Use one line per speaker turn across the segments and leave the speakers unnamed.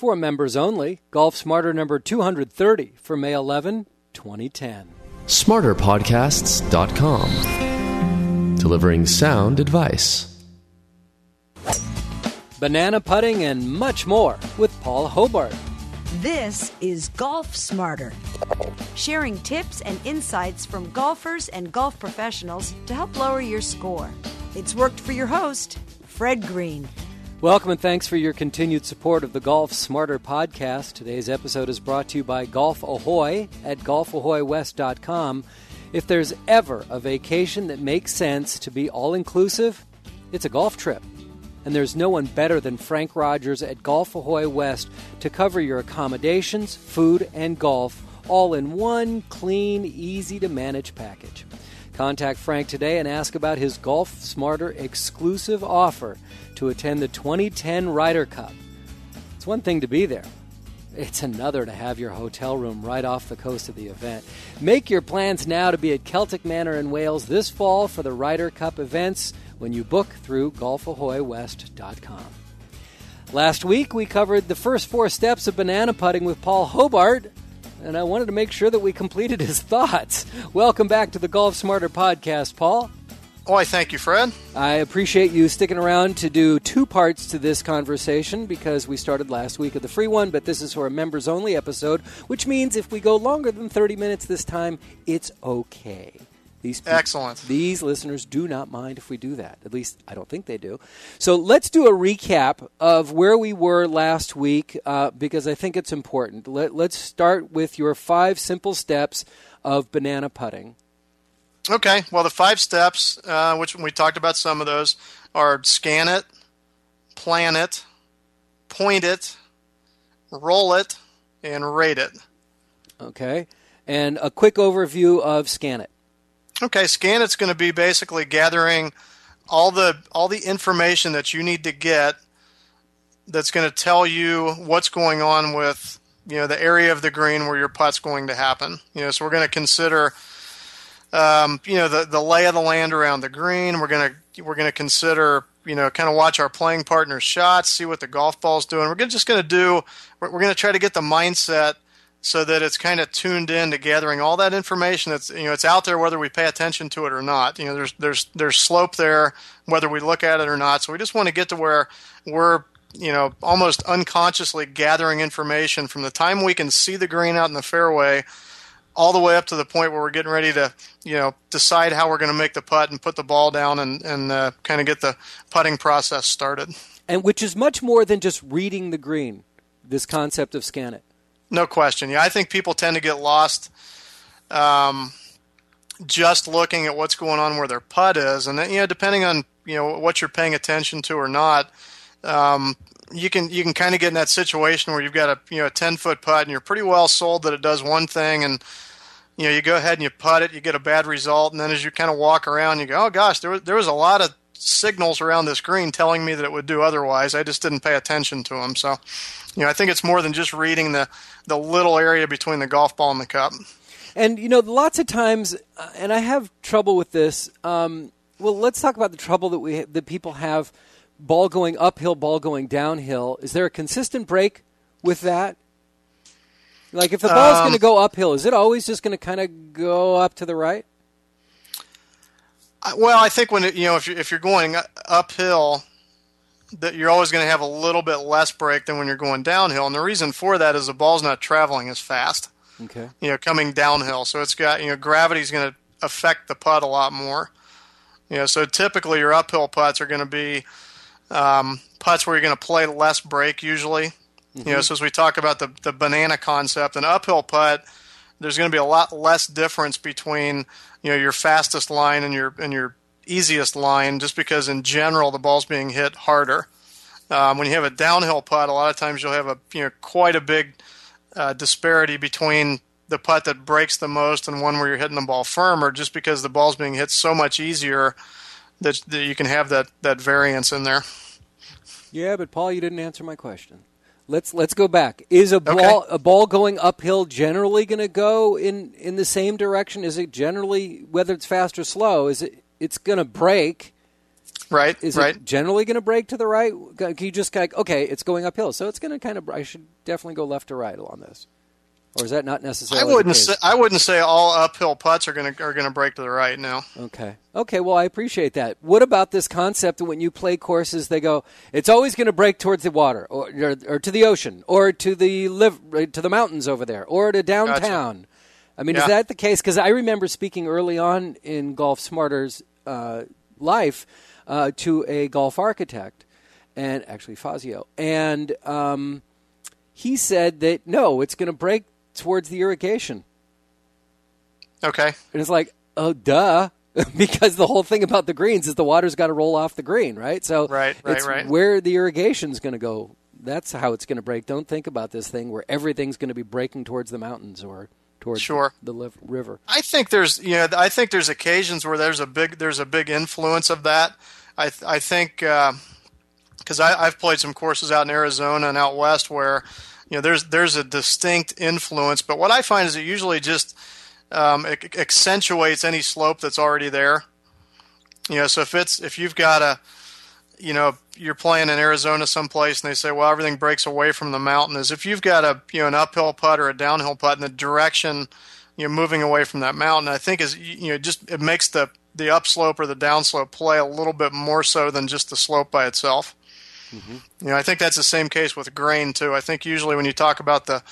For members only, Golf Smarter number 230 for May 11, 2010.
SmarterPodcasts.com. Delivering sound advice.
Banana putting and much more with Paul Hobart.
This is Golf Smarter, sharing tips and insights from golfers and golf professionals to help lower your score. It's worked for your host, Fred Green.
Welcome and thanks for your continued support of the Golf Smarter podcast. Today's episode is brought to you by Golf Ahoy at golfahoywest.com. If there's ever a vacation that makes sense to be all-inclusive, it's a golf trip. And there's no one better than Frank Rogers at Golf Ahoy West to cover your accommodations, food, and golf all in one clean, easy-to-manage package. Contact Frank today and ask about his Golf Smarter exclusive offer to attend the 2010 Ryder Cup. It's one thing to be there. It's another to have your hotel room right off the coast of the event. Make your plans now to be at Celtic Manor in Wales this fall for the Ryder Cup events when you book through golfahoywest.com. Last week, we covered the first 4 steps of banana putting with Paul Hobart, and I wanted to make sure that we completed his thoughts. Welcome back to the Golf Smarter podcast, Paul.
Oh, I thank you, Fred.
I appreciate you sticking around to do 2 parts to this conversation because we started last week with the free one, but this is for a members-only episode, which means if we go longer than 30 minutes this time, it's okay.
Excellent.
These listeners do not mind if we do that. At least, I don't think they do. So let's do a recap of where we were last week because I think it's important. Let's start with your 5 simple steps of banana putting.
Okay. Well, the 5 steps, which we talked about some of those, are scan it, plan it, point it, roll it, and rate it.
Okay. And a quick overview of scan it.
Okay, scan it's going to be basically gathering all the information that you need to get that's going to tell you what's going on with, the area of the green where your putt's going to happen. So we're going to consider the lay of the land around the green. We're going to consider, kind of watch our playing partner's shots, see what the golf ball's doing. We're going to try to get the mindset so that it's kind of tuned in to gathering all that information that's, it's out there whether we pay attention to it or not. There's slope there whether we look at it or not. So we just want to get to where we're, almost unconsciously gathering information from the time we can see the green out in the fairway all the way up to the point where we're getting ready to, decide how we're going to make the putt and put the ball down and kind of get the putting process started.
And which is much more than just reading the green, this concept of scan it.
No question. Yeah, I think people tend to get lost just looking at what's going on where their putt is. And then, depending on, what you're paying attention to or not, you can kind of get in that situation where you've got a 10-foot putt and you're pretty well sold that it does one thing and, you go ahead and you putt it, you get a bad result. And then as you kind of walk around, you go, oh gosh, there was a lot of signals around this green telling me that it would do otherwise. I just didn't pay attention to them. So, I think it's more than just reading the little area between the golf ball and the cup.
And, lots of times, and I have trouble with this. Well, let's talk about the trouble that people have, ball going uphill, ball going downhill. Is there a consistent break with that? Like if the ball's going to go uphill, is it always just going to kind of go up to the right?
Well, I think when if you're going uphill, that you're always going to have a little bit less break than when you're going downhill, and the reason for that is the ball's not traveling as fast.
Okay.
Coming downhill, so it's got gravity's going to affect the putt a lot more. So typically your uphill putts are going to be putts where you're going to play less break usually. Mm-hmm. So as we talk about the banana concept, an uphill putt, there's going to be a lot less difference between your fastest line and your easiest line, just because in general the ball's being hit harder. When you have a downhill putt, a lot of times you'll have quite a big disparity between the putt that breaks the most and one where you're hitting the ball firmer, just because the ball's being hit so much easier that you can have that variance in there.
Yeah, but Paul, you didn't answer my question. Let's go back. Is a ball going uphill generally going to go in the same direction? Is it generally, whether it's fast or slow, it's going to break?
Right.
Is
right.
it generally going to break to the right? Can you just okay, it's going uphill, so it's going to kind of. I should definitely go left to right along this, or is that not necessarily?
I wouldn't say all uphill putts are going to break to the right. No.
Okay. Well, I appreciate that. What about this concept that when you play courses, they go, it's always going to break towards the water, or to the ocean, or to the mountains over there, or to downtown. Gotcha. I mean, is that the case? Because I remember speaking early on in Golf Smarter's life to a golf architect, and actually Fazio, and he said that, no, it's going to break towards the irrigation.
Okay.
And it's like, oh, duh, because the whole thing about the greens is the water's got to roll off the green, right? So
right.
Where the irrigation's going to go, that's how it's going to break. Don't think about this thing where everything's going to be breaking towards the mountains or towards the river.
I think there's occasions where there's a big influence of that. I think because I've played some courses out in Arizona and out west where there's a distinct influence, but what I find is it usually just accentuates any slope that's already there. So if you've got you're playing in Arizona someplace and they say, well, everything breaks away from the mountain, is if you've got an uphill putt or a downhill putt in the direction moving away from that mountain, I think is it makes the upslope or the downslope play a little bit more so than just the slope by itself. Mm-hmm. I think that's the same case with grain too. I think usually when you talk about the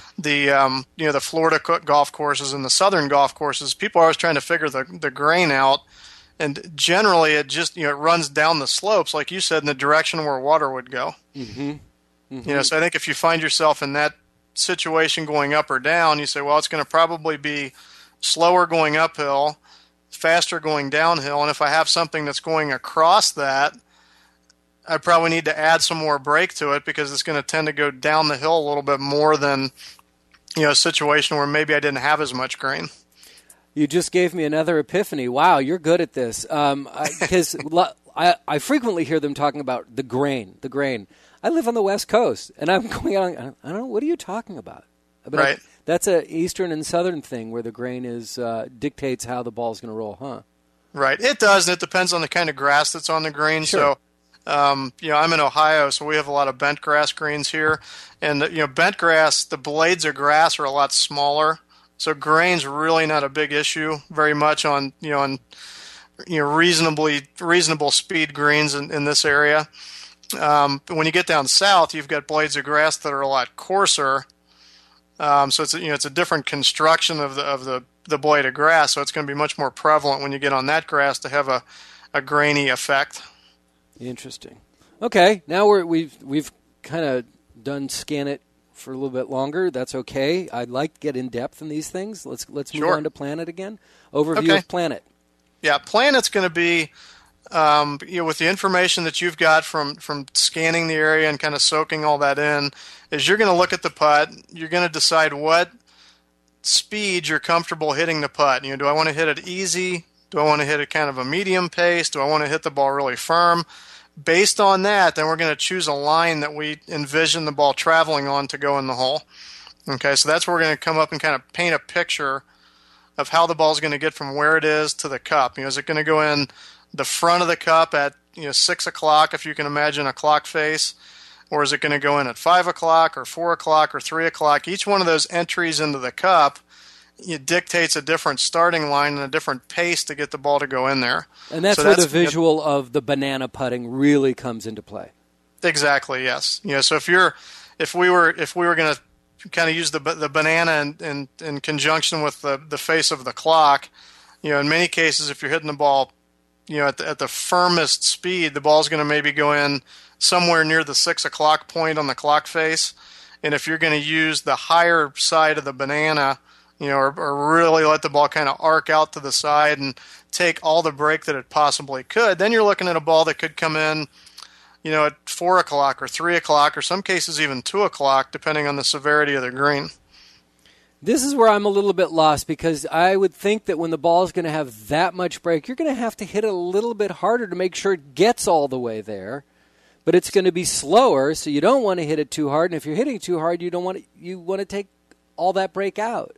Florida golf courses and the southern golf courses, people are always trying to figure the grain out. And generally, it just it runs down the slopes, like you said, in the direction where water would go. Mm-hmm. Mm-hmm. So I think if you find yourself in that situation going up or down, you say, well, it's going to probably be slower going uphill, faster going downhill, and if I have something that's going across that, I probably need to add some more break to it because it's going to tend to go down the hill a little bit more than a situation where maybe I didn't have as much grain.
You just gave me another epiphany. Wow, you're good at this. Because I frequently hear them talking about the grain. I live on the West Coast, and I'm going on, I don't know, what are you talking about? But
right.
That's an Eastern and Southern thing where the grain dictates how the ball's going to roll, huh?
Right. It does, and it depends on the kind of grass that's on the green.
Sure.
So, I'm in Ohio, so we have a lot of bent grass greens here. And, bent grass, the blades of grass are a lot smaller. So grain's really not a big issue very much on reasonable speed greens in this area. But when you get down south, you've got blades of grass that are a lot coarser. So it's a different construction of the blade of grass. So it's going to be much more prevalent when you get on that grass to have a grainy effect.
Interesting. Okay, now we've kind of done scan it for a little bit longer. That's okay. I'd like to get in depth in these things. Let's move on to Planet again. Overview of Planet.
Yeah, Planet's going to be with the information that you've got from scanning the area and kind of soaking all that in, is you're going to look at the putt. You're going to decide what speed you're comfortable hitting the putt. Do I want to hit it easy? Do I want to hit it kind of a medium pace? Do I want to hit the ball really firm? Based on that, then we're going to choose a line that we envision the ball traveling on to go in the hole. Okay, so that's where we're going to come up and kind of paint a picture of how the ball is going to get from where it is to the cup. Is it going to go in the front of the cup at 6 o'clock, if you can imagine a clock face, or is it going to go in at 5 o'clock or 4 o'clock or 3 o'clock? Each one of those entries into the cup, it dictates a different starting line and a different pace to get the ball to go in there.
And that's where the visual of the banana putting really comes into play.
Exactly, yes. So if we were going to kind of use the banana in conjunction with the face of the clock, in many cases, if you're hitting the ball, at the firmest speed, the ball's going to maybe go in somewhere near the 6 o'clock point on the clock face. And if you're going to use the higher side of the banana, or really let the ball kind of arc out to the side and take all the break that it possibly could, then you're looking at a ball that could come in, at 4 o'clock or 3 o'clock, or some cases even 2 o'clock, depending on the severity of the green.
This is where I'm a little bit lost, because I would think that when the ball is going to have that much break, you're going to have to hit it a little bit harder to make sure it gets all the way there. But it's going to be slower, so you don't want to hit it too hard. And if you're hitting too hard, you want to take all that break out.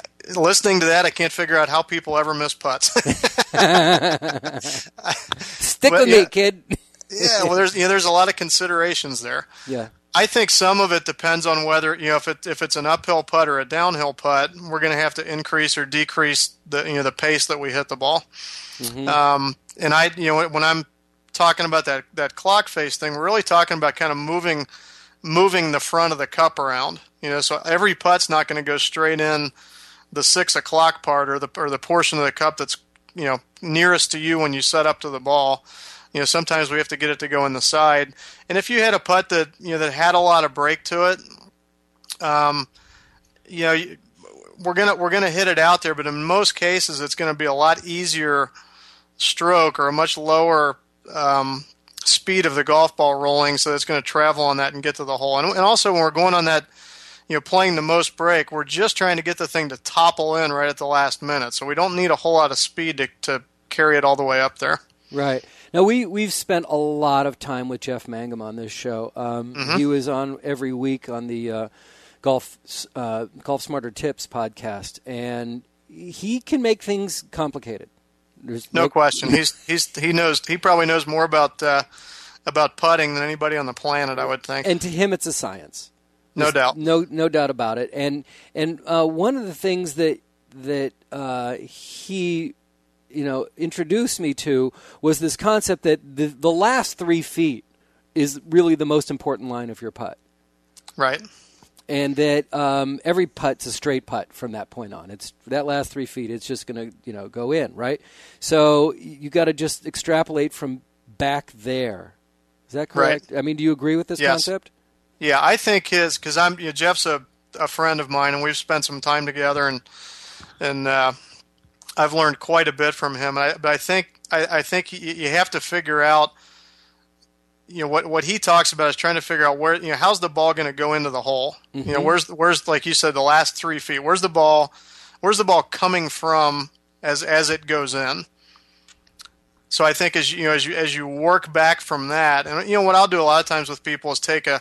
Listening to that, I can't figure out how people ever miss putts.
Stick with me, kid.
Yeah, well, there's a lot of considerations there.
Yeah.
I think some of it depends on whether, if it's an uphill putt or a downhill putt, we're going to have to increase or decrease the pace that we hit the ball. Mm-hmm. And when I'm talking about that clock face thing, we're really talking about kind of moving the front of the cup around. So every putt's not going to go straight in the 6 o'clock part or the portion of the cup that's nearest to you when you set up to the ball. Sometimes we have to get it to go in the side. And if you had a putt that that had a lot of break to it, we're gonna hit it out there. But in most cases, it's going to be a lot easier stroke or a much lower speed of the golf ball rolling, so it's going to travel on that and get to the hole. And also when we're going on that, playing the most break, we're just trying to get the thing to topple in right at the last minute. So we don't need a whole lot of speed to carry it all the way up there.
Right. Now, we've spent a lot of time with Jeff Mangum on this show. He was on every week on the Golf Smarter Tips podcast, and he can make things complicated. There's
no question. He probably knows more about putting than anybody on the planet, I would think.
And to him, it's a science.
No doubt.
No doubt about it. And one of the things that he introduced me to was this concept that the last 3 feet is really the most important line of your putt.
Right.
And that every putt's a straight putt from that point on. It's that last 3 feet. It's just going to go in, right? So you got to just extrapolate from back there. Is that correct?
Right.
I mean, do you agree with this concept?
Yeah, I think because Jeff's a friend of mine, and we've spent some time together, and I've learned quite a bit from him. But I think you have to figure out. What he talks about is trying to figure out where how's the ball going to go into the hole. Mm-hmm. Where's like you said, the last 3 feet. Where's the ball coming from as it goes in? So I think as you work back from that, and what I'll do a lot of times with people is take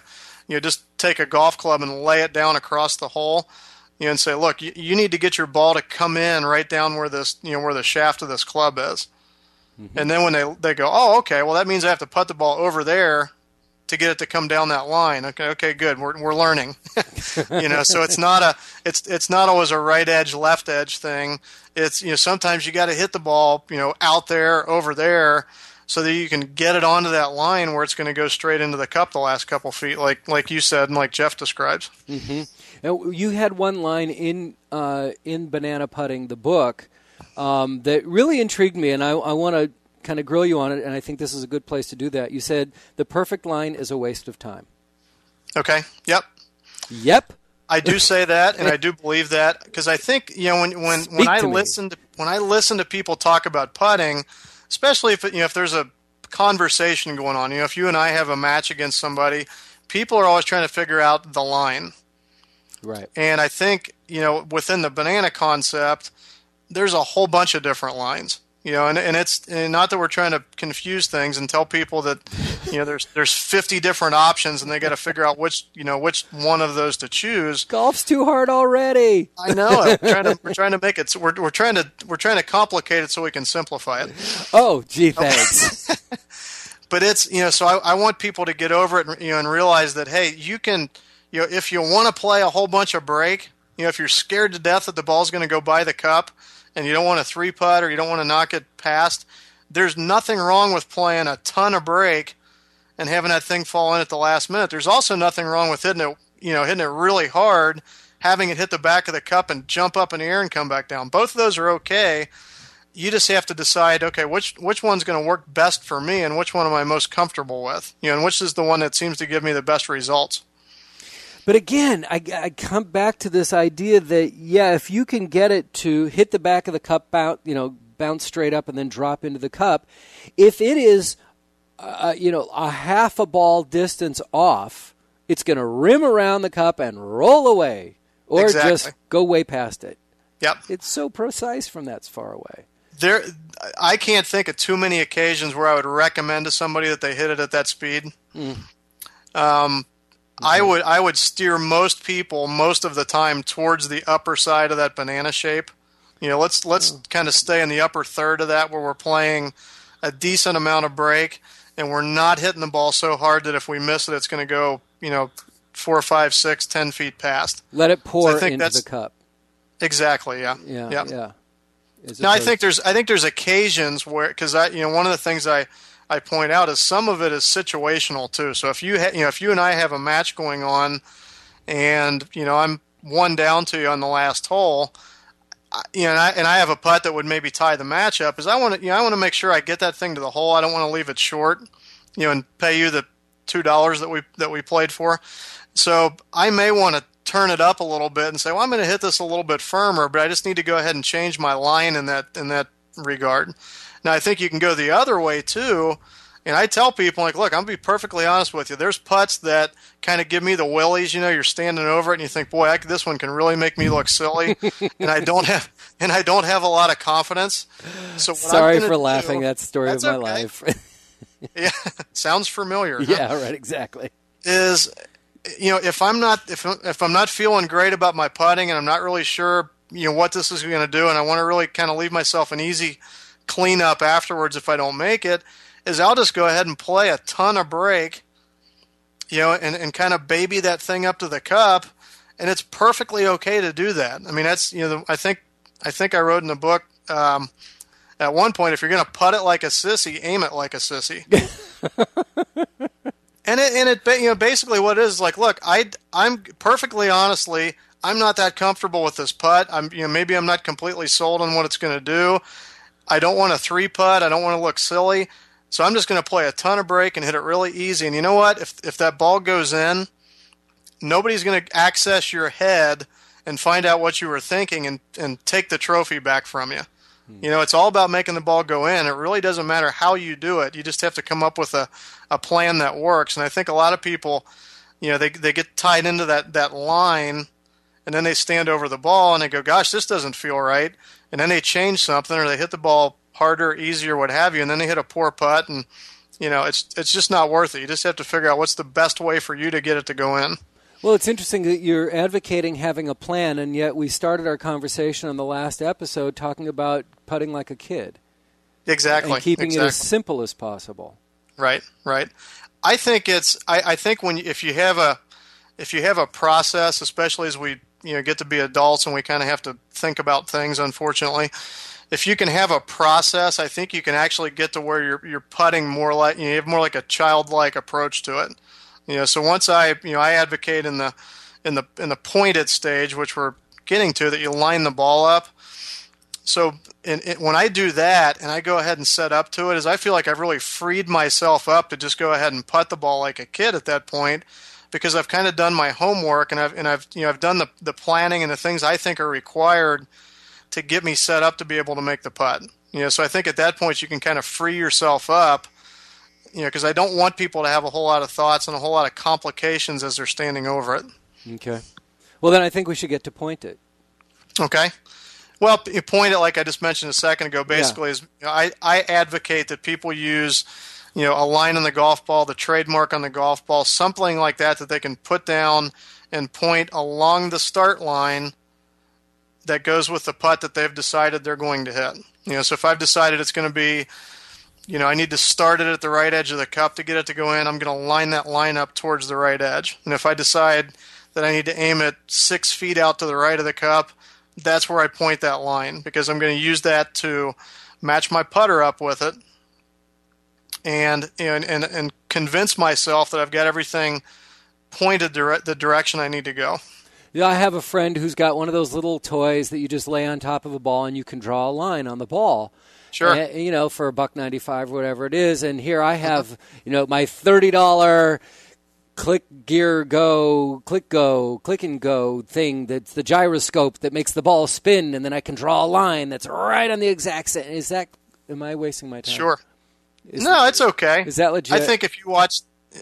a golf club and lay it down across the hole, and say, look, you need to get your ball to come in right down where where the shaft of this club is. Mm-hmm. And then when they go, oh, okay, well that means I have to putt the ball over there to get it to come down that line. Okay, good. We're learning. So it's not always a right edge, left edge thing. It's sometimes you got to hit the ball out there, over there, so that you can get it onto that line where it's going to go straight into the cup the last couple feet, like you said and like Jeff describes.
Mm-hmm. Now, you had one line in Banana Putting, the book, that really intrigued me, and I want to kind of grill you on it, and I think this is a good place to do that. You said the perfect line is a waste of time.
Okay. Yep. I do say that, and I do believe that, because I think when I listen to people talk about putting, especially if there's a conversation going on, if you and I have a match against somebody, people are always trying to figure out the line.
Right.
And I think within the banana concept, there's a whole bunch of different lines. And it's not that we're trying to confuse things and tell people that there's 50 different options and they got to figure out which one of those to choose.
Golf's too hard already.
I know. We're trying to make it. We're trying to complicate it so we can simplify it.
Oh, gee, thanks.
But it's so I want people to get over it and realize that hey, you can if you want to play a whole bunch of break, if you're scared to death that the ball's going to go by the cup, and you don't want to 3-putt or you don't want to knock it past, there's nothing wrong with playing a ton of break and having that thing fall in at the last minute. There's also nothing wrong with hitting it really hard, having it hit the back of the cup and jump up in the air and come back down. Both of those are okay. You just have to decide, okay, which one's going to work best for me and which one am I most comfortable with, and which is the one that seems to give me the best results.
But again, I come back to this idea that, if you can get it to hit the back of the cup, bounce straight up and then drop into the cup, if it is, a half a ball distance off, it's going to rim around the cup and roll away or just go way past it.
Yep.
It's so precise from that far away.
I can't think of too many occasions where I would recommend to somebody that they hit it at that speed. I would steer most people most of the time towards the upper side of that banana shape. Let's kind of stay in the upper third of that where we're playing a decent amount of break, and we're not hitting the ball so hard that if we miss it, it's going to go, 4, 5, 6, 10 feet past.
Let it pour into the cup.
Exactly. Yeah.
Yeah.
Now I think there's occasions where, because one of the things I point out is some of it is situational too. So if you and I have a match going on, and I'm one down to you on the last hole, and I have a putt that would maybe tie the match up, is I want to make sure I get that thing to the hole. I don't want to leave it short, and pay you the $2 that we played for. So I may want to turn it up a little bit and say, well, I'm going to hit this a little bit firmer, but I just need to go ahead and change my line in that regard. Now I think you can go the other way too. And I tell people, like, look, I'm going to be perfectly honest with you. There's putts that kind of give me the willies. You're standing over it and you think, boy, this one can really make me look silly, and I don't have a lot of confidence. So
sorry for laughing. That's the story of my life.
Yeah, sounds familiar.
Yeah, right, exactly.
Is if I'm not feeling great about my putting and I'm not really sure what this is going to do, and I want to really kind of leave myself an easy cleanup afterwards if I don't make it, is I'll just go ahead and play a ton of break, and kind of baby that thing up to the cup, and it's perfectly okay to do that. I mean, that's I think I wrote in the book at one point, if you're going to putt it like a sissy, aim it like a sissy. And it basically what it is like, look, I'm perfectly honestly, I'm not that comfortable with this putt. Maybe I'm not completely sold on what it's going to do. I don't want a 3-putt. I don't want to look silly. So I'm just going to play a ton of break and hit it really easy. And you know what? If that ball goes in, nobody's going to access your head and find out what you were thinking and take the trophy back from you. It's all about making the ball go in. It really doesn't matter how you do it. You just have to come up with a plan that works. And I think a lot of people, they get tied into that line, and then they stand over the ball and they go, gosh, this doesn't feel right. And then they change something, or they hit the ball harder, easier, what have you, and then they hit a poor putt, and it's just not worth it. You just have to figure out what's the best way for you to get it to go in.
Well, it's interesting that you're advocating having a plan, and yet we started our conversation on the last episode talking about putting like a kid.
Exactly.
And keeping it as simple as possible.
Right. I think if you have a process, especially as we get to be adults and we kind of have to think about things, unfortunately, if you can have a process, I think you can actually get to where you're putting more like, you have more like a childlike approach to it. So once I advocate in the pointed stage, which we're getting to, that you line the ball up. So when I do that and I go ahead and set up to it, is I feel like I've really freed myself up to just go ahead and putt the ball like a kid at that point, because I've kind of done my homework and I've done the planning and the things I think are required to get me set up to be able to make the putt. So I think at that point you can kind of free yourself up, because I don't want people to have a whole lot of thoughts and a whole lot of complications as they're standing over it.
Okay. Well, then I think we should get to point it.
Okay. Well, you point it, like I just mentioned a second ago, basically is I advocate that people use, a line on the golf ball, the trademark on the golf ball, something like that they can put down and point along the start line that goes with the putt that they've decided they're going to hit. So if I've decided it's going to be, I need to start it at the right edge of the cup to get it to go in, I'm going to line that line up towards the right edge. And if I decide that I need to aim it 6 feet out to the right of the cup, that's where I point that line, because I'm going to use that to match my putter up with it and convince myself that I've got everything pointed the direction I need to go.
Yeah, I have a friend who's got one of those little toys that you just lay on top of a ball and you can draw a line on the ball.
Sure.
For $1.95 or whatever it is. And here I have, my $30 click and go thing that's the gyroscope that makes the ball spin, and then I can draw a line that's right on the exact same. Am I wasting my time?
Sure. No, it's okay.
Is that legit?
I think if you watch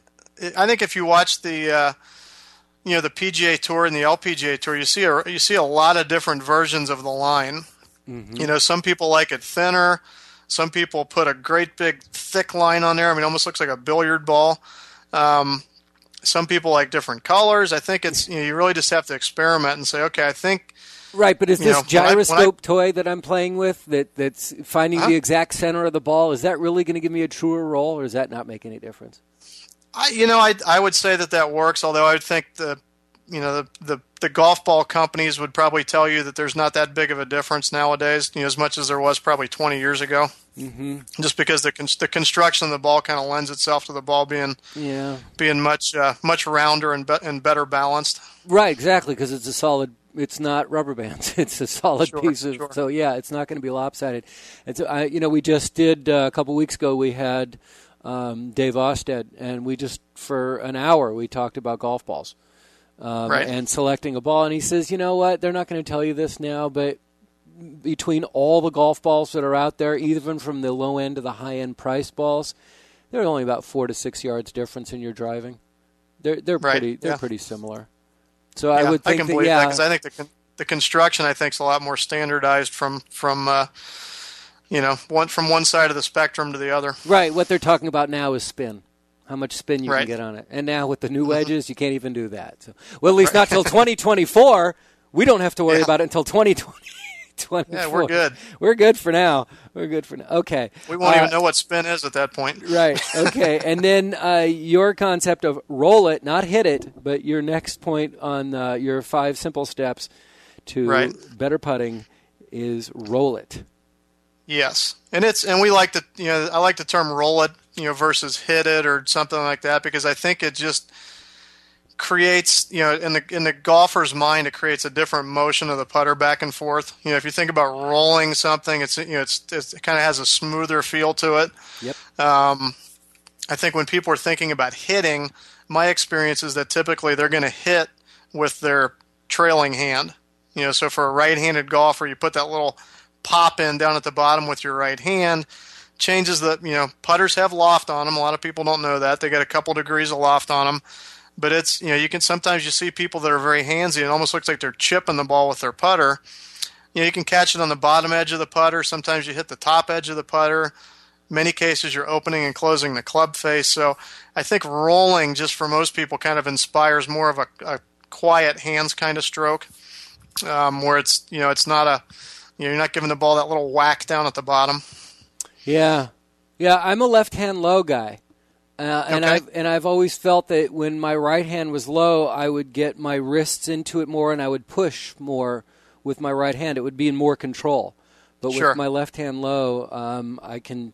the the PGA Tour and the LPGA Tour, you see a lot of different versions of the line. Mm-hmm. Some people like it thinner. Some people put a great big thick line on there. I mean, it almost looks like a billiard ball. Some people like different colors. I think it's you really just have to experiment and say, okay, I think.
Right, but is this gyroscope toy that I'm playing with that's finding the exact center of the ball, is that really going to give me a truer roll, or does that not make any difference?
I would say that works, although I would think the golf ball companies would probably tell you that there's not that big of a difference nowadays, as much as there was probably 20 years ago. Mm-hmm. Just because the construction of the ball kind of lends itself to the ball being much rounder and better balanced.
Right, exactly, because it's a solid. It's not rubber bands. It's a solid piece of. Sure. So yeah, it's not going to be lopsided. And so we just did a couple weeks ago. We had Dave Osted, and we just for an hour we talked about golf balls and selecting a ball. And he says, you know what? They're not going to tell you this now, but between all the golf balls that are out there, even from the low end to the high end price balls, they're only about 4 to 6 yards difference in your driving. They're pretty similar. So I would think
I can believe that because I think the construction is a lot more standardized from one side of the spectrum to the other.
Right. What they're talking about now is spin. How much spin you can get on it. And now with the new wedges, you can't even do that. So, well, at least not till 2024. We don't have to worry about it until 2020.
Yeah, we're good.
We're good for now. Okay.
We won't even know what spin is at that point.
Right. Okay. And then your concept of roll it, not hit it, but your next point on your 5 simple steps to better putting is roll it.
Yes. And we like I like the term roll it, versus hit it or something like that, because I think it just creates, in the golfer's mind, it creates a different motion of the putter back and forth. If you think about rolling something, it kind of has a smoother feel to it.
Yep.
I think when people are thinking about hitting, my experience is that typically they're going to hit with their trailing hand. So for a right-handed golfer, you put that little pop in down at the bottom with your right hand. Changes putters have loft on them. A lot of people don't know that. They got a couple degrees of loft on them. But it's, you can sometimes you see people that are very handsy. It almost looks like they're chipping the ball with their putter. You can catch it on the bottom edge of the putter. Sometimes you hit the top edge of the putter. Many cases you're opening and closing the club face. So I think rolling just for most people kind of inspires more of a quiet hands kind of stroke, where it's, it's not you're not giving the ball that little whack down at the bottom.
Yeah. Yeah, I'm a left-hand low guy. And I've always felt that when my right hand was low, I would get my wrists into it more, and I would push more with my right hand. It would be in more control. But with my left hand low, I can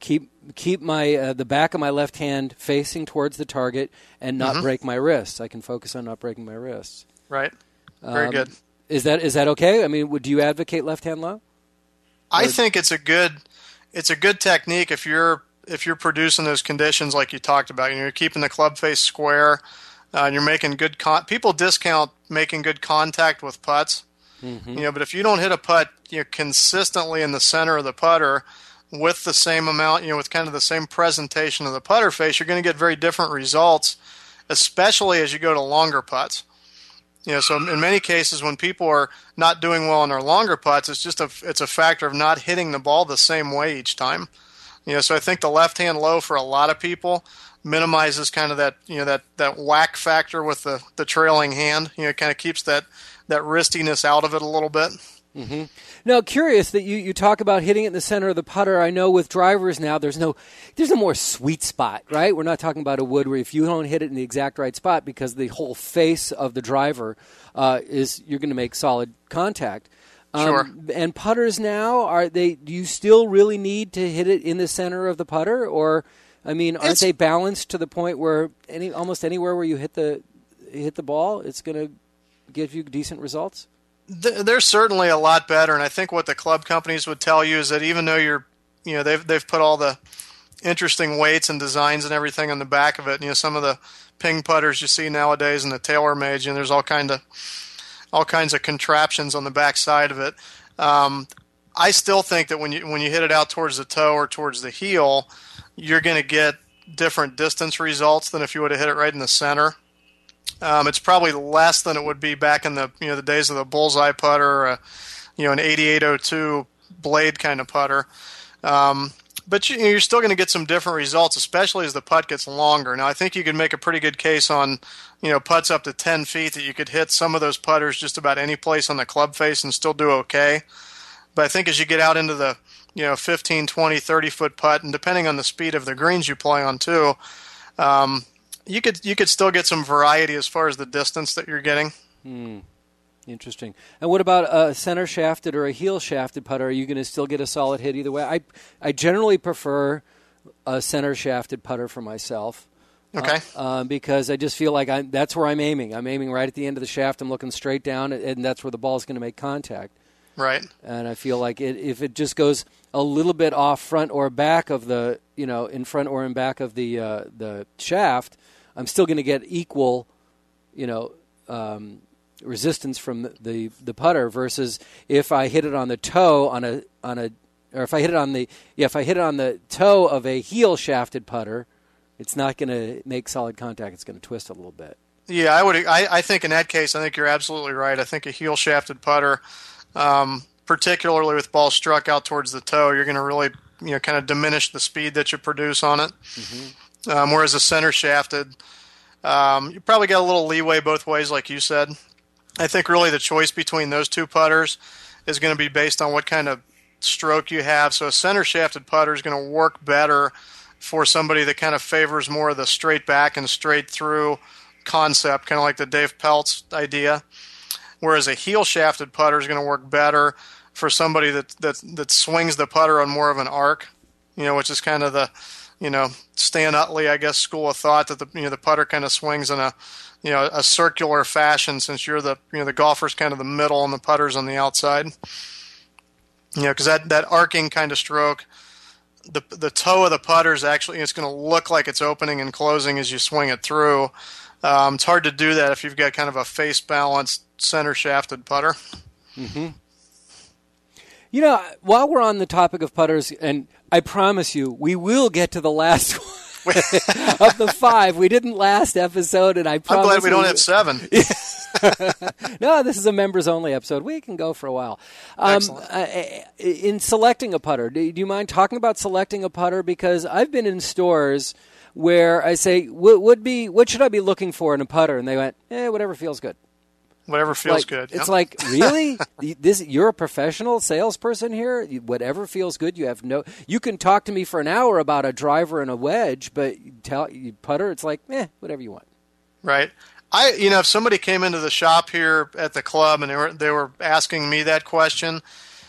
keep my the back of my left hand facing towards the target and not break my wrists. I can focus on not breaking my wrists.
Right. Very good.
Is that okay? I mean, would you advocate left hand low?
I think it's a good technique if you're producing those conditions like you talked about. You're keeping the club face square, and you're making good people discount making good contact with putts. Mm-hmm. But if you don't hit a putt consistently in the center of the putter with the same amount, with kind of the same presentation of the putter face, you're going to get very different results, especially as you go to longer putts. So in many cases when people are not doing well on their longer putts, it's a factor of not hitting the ball the same way each time. So I think the left hand low for a lot of people minimizes kind of that that whack factor with the trailing hand. It kind of keeps that wristiness out of it a little bit.
Mm-hmm. Now, curious that you talk about hitting it in the center of the putter. I know with drivers now there's no more sweet spot, right? We're not talking about a wood where if you don't hit it in the exact right spot, because the whole face of the driver you're going to make solid contact.
Sure.
And putters now, do you still really need to hit it in the center of the putter, or aren't they balanced to the point where almost anywhere where you hit the ball, it's going to give you decent results?
They're certainly a lot better, and I think what the club companies would tell you is that even though they've put all the interesting weights and designs and everything on the back of it, some of the ping putters you see nowadays and the TaylorMade, there's all kinds of contraptions on the back side of it. I still think that when you hit it out towards the toe or towards the heel, you're going to get different distance results than if you would have hit it right in the center. It's probably less than it would be back in the the days of the bullseye putter, or an 8802 blade kind of putter. but you're still going to get some different results, especially as the putt gets longer. Now, I think you could make a pretty good case on, putts up to 10 feet that you could hit some of those putters just about any place on the club face and still do okay. But I think as you get out into the, 15, 20, 30-foot putt, and depending on the speed of the greens you play on too, you could still get some variety as far as the distance that you're getting.
Interesting. And what about a center shafted or a heel shafted putter? Are you going to still get a solid hit either way? I generally prefer a center shafted putter for myself.
Okay.
Because I just feel like that's where I'm aiming. I'm aiming right at the end of the shaft. I'm looking straight down, and that's where the ball is going to make contact.
Right.
And I feel like if it just goes a little bit off front or back of the, in front or in back of the shaft, I'm still going to get equal, resistance from the putter versus if I hit it on the toe or if I hit it on the toe of a heel shafted putter, it's not going to make solid contact. It's going to twist a little bit.
Yeah, I think in that case, I think you're absolutely right. I think a heel shafted putter, particularly with balls struck out towards the toe, you're going to really, kind of diminish the speed that you produce on it. Mm-hmm. Whereas a center shafted, you probably got a little leeway both ways, like you said. I think really the choice between those two putters is going to be based on what kind of stroke you have. So a center shafted putter is going to work better for somebody that kind of favors more of the straight back and straight through concept, kind of like the Dave Peltz idea. Whereas a heel shafted putter is going to work better for somebody that swings the putter on more of an arc, which is kind of the, Stan Utley, I guess, school of thought that the putter kind of swings in a circular fashion, since you're the golfer's kind of the middle and the putter's on the outside. Because that arcing kind of stroke, the toe of the putter is actually, it's going to look like it's opening and closing as you swing it through. It's hard to do that if you've got kind of a face balanced center shafted putter.
Mm-hmm. While we're on the topic of putters, and I promise you, we will get to the last one. Of the 5, we didn't last episode, and I promise.
I'm glad we don't have 7.
No, this is a members-only episode. We can go for a while. In selecting a putter, do you mind talking about selecting a putter? Because I've been in stores where I say, what should I be looking for in a putter? And they went, whatever feels good.
Whatever feels good.
It's like, really? You're a professional salesperson here? Whatever feels good. You can talk to me for an hour about a driver and a wedge, but putter, it's like, whatever you want.
Right. If somebody came into the shop here at the club and they were asking me that question,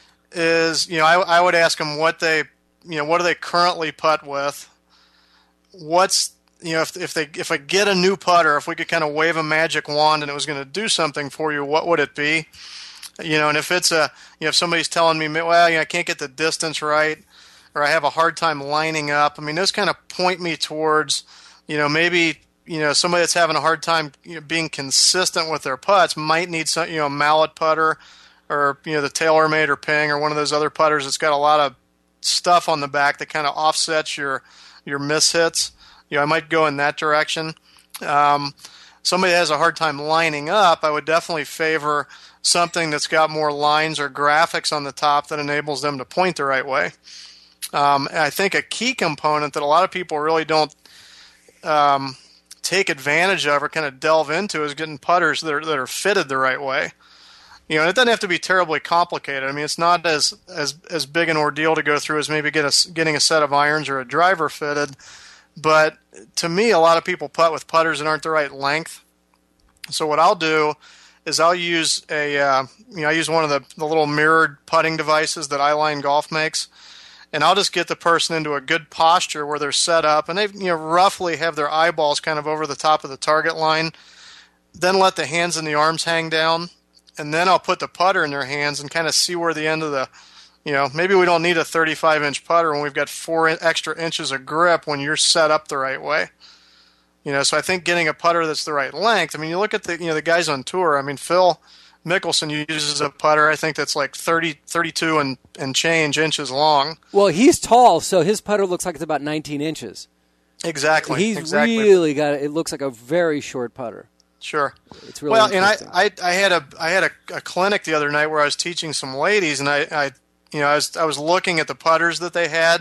I would ask them what do they currently putt with? What's if I get a new putter, if we could kind of wave a magic wand and it was going to do something for you, what would it be? And if it's if somebody's telling me, I can't get the distance right, or I have a hard time lining up, those kind of point me towards, maybe, somebody that's having a hard time being consistent with their putts might need some, a mallet putter, or, the TaylorMade or Ping, or one of those other putters that's got a lot of stuff on the back that kind of offsets your mishits. I might go in that direction. Somebody that has a hard time lining up, I would definitely favor something that's got more lines or graphics on the top that enables them to point the right way. And I think a key component that a lot of people really don't take advantage of or kind of delve into is getting putters that are fitted the right way. And it doesn't have to be terribly complicated. It's not as big an ordeal to go through as maybe getting a set of irons or a driver fitted. But to me, a lot of people putt with putters that aren't the right length. So what I'll do is I'll use I use one of the little mirrored putting devices that Eyeline Golf makes, and I'll just get the person into a good posture where they're set up, and they roughly have their eyeballs kind of over the top of the target line. Then let the hands and the arms hang down, and then I'll put the putter in their hands and kind of see where the end of the maybe we don't need a 35-inch putter when we've got 4 extra inches of grip when you're set up the right way. So I think getting a putter that's the right length. You look at the guys on tour. Phil Mickelson uses a putter, I think, that's like 32 and change inches long.
Well, he's tall, so his putter looks like it's about 19 inches.
Exactly.
He's really got it. It looks like a very short putter.
Sure.
It's really interesting.
And I had a clinic the other night where I was teaching some ladies, and I was looking at the putters that they had,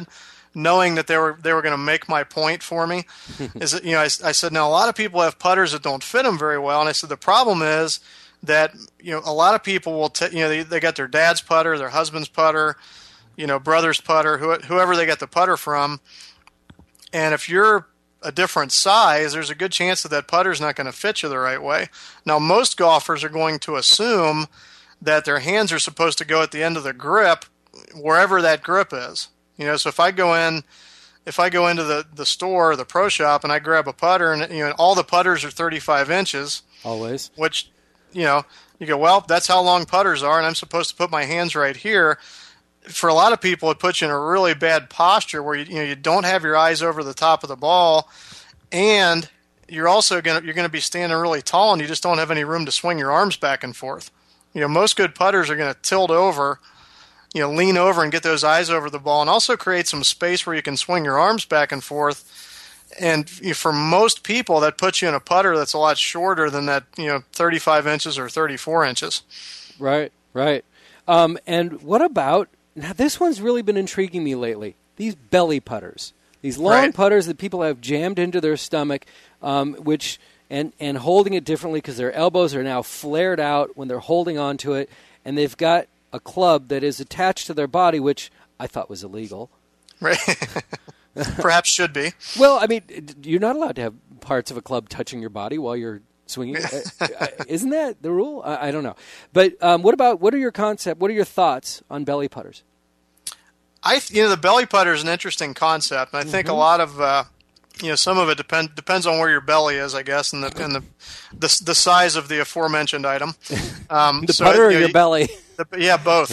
knowing that they were going to make my point for me. Is that, I said, now a lot of people have putters that don't fit them very well, and I said the problem is that a lot of people will they got their dad's putter, their husband's putter, brother's putter, whoever they got the putter from, and if you're a different size, there's a good chance that putter's not going to fit you the right way. Now, most golfers are going to assume that their hands are supposed to go at the end of the grip, wherever that grip is. So if I go into the store or the pro shop and I grab a putter and all the putters are 35 inches,
always,
which you go, well, that's how long putters are, and I'm supposed to put my hands right here. For a lot of people, it puts you in a really bad posture where you don't have your eyes over the top of the ball, and you're also going to be standing really tall, and you just don't have any room to swing your arms back and forth. Most good putters are going to tilt over, lean over and get those eyes over the ball, and also create some space where you can swing your arms back and forth. And for most people, that puts you in a putter that's a lot shorter than that 35 inches or 34 inches.
Right. And what about, now this one's really been intriguing me lately, these belly putters. These long putters that people have jammed into their stomach, which and holding it differently because their elbows are now flared out when they're holding onto it, and they've got a club that is attached to their body, which I thought was illegal.
Right. Perhaps should be.
Well, I mean, you're not allowed to have parts of a club touching your body while you're swinging. Isn't that the rule? I don't know. But what are your thoughts on belly putters?
The belly putter is an interesting concept, and I think a lot of some of it depends on where your belly is, I guess, and the size of the aforementioned item.
The putter or your belly?
Yeah, both.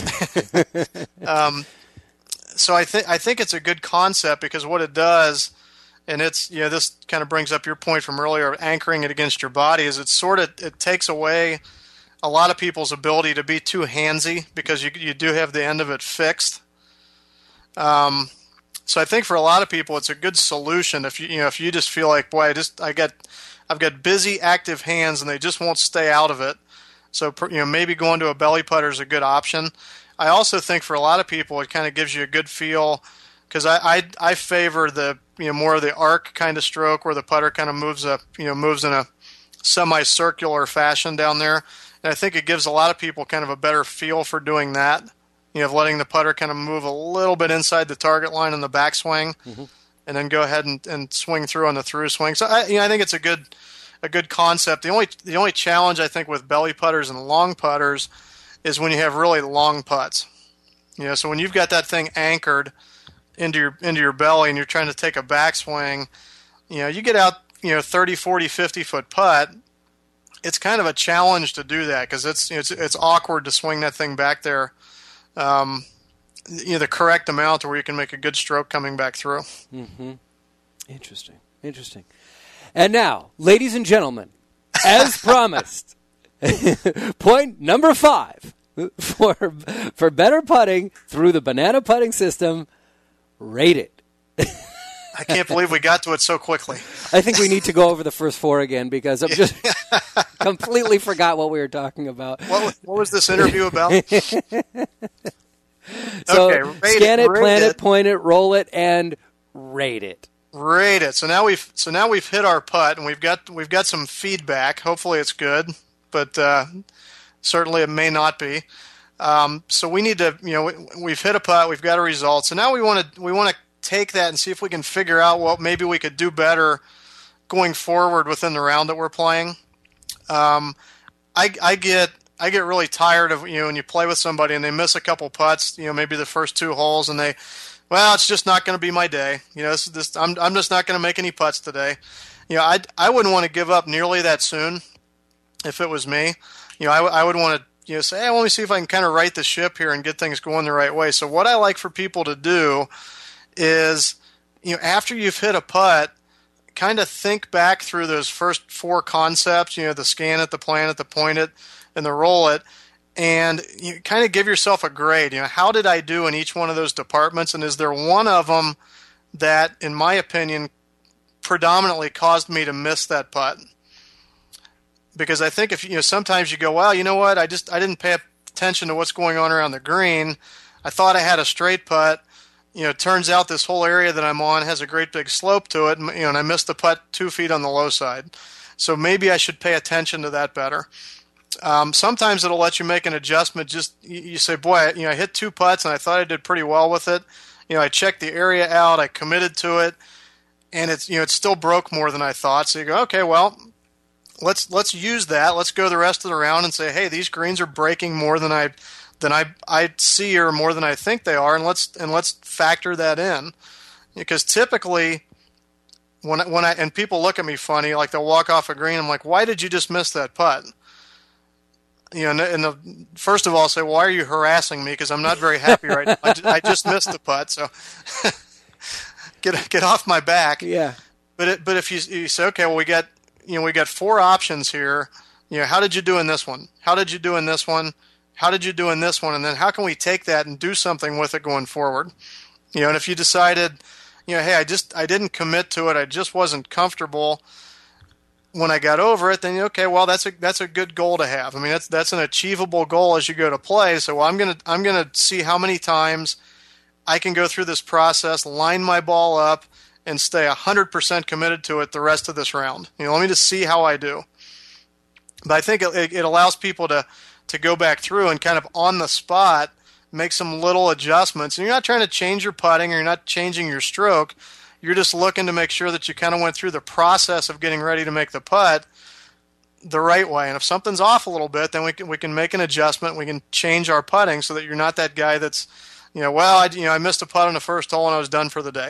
So I think it's a good concept because what it does, and it's this kind of brings up your point from earlier of anchoring it against your body, is it takes away a lot of people's ability to be too handsy because you do have the end of it fixed. So I think for a lot of people it's a good solution if you just feel like, boy, I've got busy active hands and they just won't stay out of it. So maybe going to a belly putter is a good option. I also think for a lot of people it kind of gives you a good feel because I favor the more of the arc kind of stroke where the putter kind of moves in a semicircular fashion down there, and I think it gives a lot of people kind of a better feel for doing that. Of letting the putter kind of move a little bit inside the target line in the backswing, and then go ahead and swing through on the through swing. So I think it's a good concept. The only challenge I think with belly putters and long putters is when you have really long putts. So when you've got that thing anchored into your belly and you're trying to take a backswing, you get out 30, 40, 50 foot putt. It's kind of a challenge to do that because it's awkward to swing that thing back there. The correct amount to where you can make a good stroke coming back through.
Mm-hmm. Interesting. And now, ladies and gentlemen, as promised, point number 5 for better putting through the banana putting system, rate it.
I can't believe we got to it so quickly.
I think we need to go over the first 4 again because I've just completely forgot what we were talking about.
What was this interview about?
So
okay,
scan it, plan it, point it, roll it, and rate it.
Rate it. So now we've hit our putt, and we've got some feedback. Hopefully it's good, but certainly it may not be. So we need to, we've hit a putt, we've got a result. So now we want to take that and see if we can figure out what maybe we could do better going forward within the round that we're playing. I get really tired of when you play with somebody and they miss a couple putts, maybe the first 2 holes, and it's just not going to be my day. I'm just not going to make any putts today. I wouldn't want to give up nearly that soon if it was me. I would want to say, hey, let me see if I can kind of right the ship here and get things going the right way. So what I like for people to do is, after you've hit a putt, kind of think back through those first 4 concepts, the scan it, the plan it, the point it, and the roll it, and you kind of give yourself a grade. How did I do in each one of those departments, and is there one of them that, in my opinion, predominantly caused me to miss that putt? Because I think if sometimes you go, well, you know what, I didn't pay attention to what's going on around the green. I thought I had a straight putt. it turns out this whole area that I'm on has a great big slope to it, and I missed the putt 2 feet on the low side. So maybe I should pay attention to that better. Sometimes it'll let you make an adjustment. Just you say, boy, I hit 2 putts and I thought I did pretty well with it. I checked the area out, I committed to it, and it still broke more than I thought. So you go, okay, well, let's use that. Let's go the rest of the round and say, hey, these greens are breaking more than I see or more than I think they are, and let's factor that in. Because typically, when people look at me funny, like they'll walk off a green, I'm like, why did you just miss that putt? First of all, I'll say, why are you harassing me? Because I'm not very happy right now. I just missed the putt, so get off my back.
Yeah.
But if you say, okay, well, we got 4 options here. How did you do in this one? How did you do in this one? How did you do in this one? And then how can we take that and do something with it going forward? And if you decided, hey, I didn't commit to it. I just wasn't comfortable when I got over it, then okay, well, that's a good goal to have. I mean, that's an achievable goal as you go to play. So I'm gonna see how many times I can go through this process, line my ball up, and stay 100% committed to it the rest of this round. Let me just see how I do. But I think it allows people to go back through and kind of on the spot make some little adjustments. And you're not trying to change your putting, or you're not changing your stroke. You're just looking to make sure that you kind of went through the process of getting ready to make the putt the right way. And if something's off a little bit, then we can make an adjustment. We can change our putting so that you're not that guy that's, I missed a putt on the first hole and I was done for the day.